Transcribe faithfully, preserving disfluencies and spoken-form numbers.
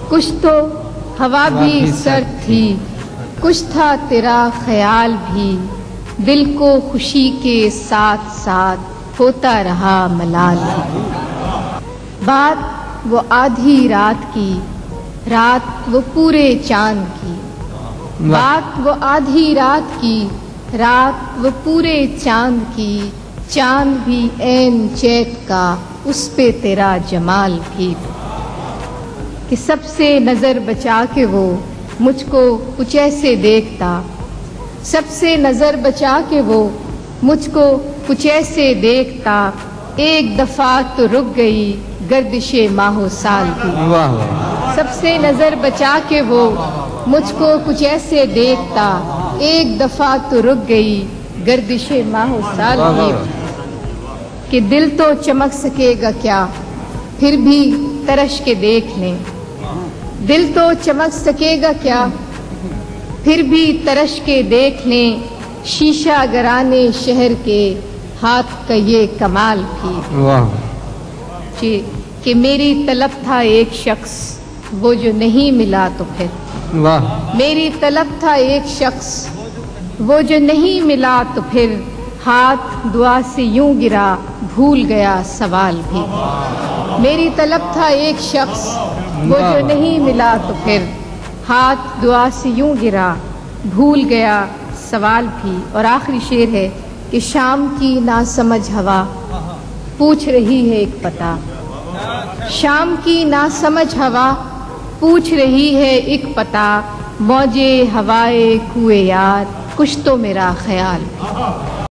कुछ तो हवा भी सर्द थी, कुछ था तेरा ख्याल भी, दिल को खुशी के साथ साथ होता रहा मलाल भी। बात वो आधी रात की, रात वो पूरे चांद की, बात वो आधी रात की, रात वो पूरे चांद की, चांद भी ऐन चैत का, उस पे तेरा जमाल भी। कि सबसे नजर बचा के वो मुझको कुछ ऐसे देखता, सबसे नजर बचा के वो मुझको कुछ ऐसे देखता, एक दफा तो रुक गई गर्दिशे माहो साल भी। सबसे नजर बचा के वो मुझको कुछ ऐसे देखता, एक दफा तो रुक गई गर्दिशे माहो साल भी। कि दिल तो चमक सकेगा क्या, फिर भी तरश के देख लें, दिल तो चमक सकेगा क्या, फिर भी तरश के देख लें, शीशा गराने शहर के हाथ का ये कमाल भी। वाह। कि मेरी तलब था एक शख्स, वो जो नहीं मिला तो फिर, वाह। मेरी तलब था एक शख्स, वो जो नहीं मिला तो फिर, हाथ दुआ से यूं गिरा भूल गया सवाल भी। मेरी तलब था एक शख्स, वो जो नहीं मिला तो फिर, हाथ दुआ से यूं गिरा भूल गया सवाल भी। और आखिरी शेर है कि शाम की नासमझ हवा पूछ रही है एक पता, शाम की नासमझ हवा पूछ रही है एक पता, मौजे हवाए कुए यार कुछ तो मेरा ख्याल।